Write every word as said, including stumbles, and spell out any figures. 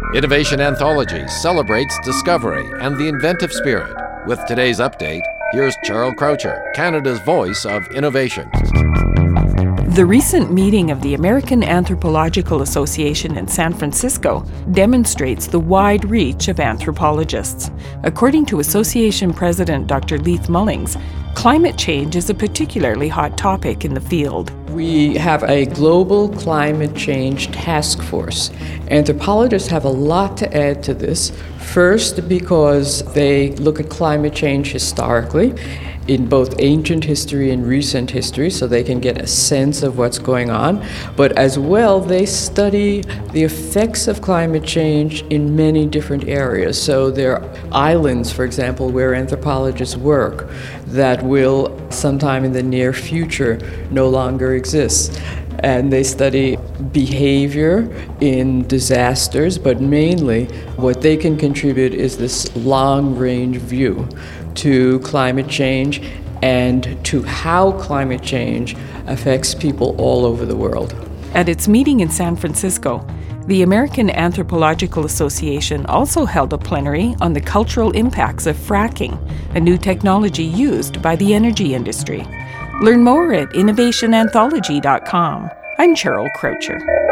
Innovation Anthology celebrates discovery and the inventive spirit. With today's update, here's Cheryl Croucher, Canada's voice of innovation. The recent meeting of the American Anthropological Association in San Francisco demonstrates the wide reach of anthropologists. According to Association President Doctor Leith Mullings, climate change is a particularly hot topic in the field. We have a global climate change task force. Anthropologists have a lot to add to this. First, because they look at climate change historically, in both ancient history and recent history, so they can get a sense of what's going on. But as well, they study the effects of climate change in many different areas. So there are islands, for example, where anthropologists work that will sometime in the near future no longer exist. And they study behavior in disasters, but mainly what they can contribute is this long-range view to climate change and to how climate change affects people all over the world. At its meeting in San Francisco, the American Anthropological Association also held a plenary on the cultural impacts of fracking, a new technology used by the energy industry. Learn more at innovation anthology dot com. I'm Cheryl Croucher.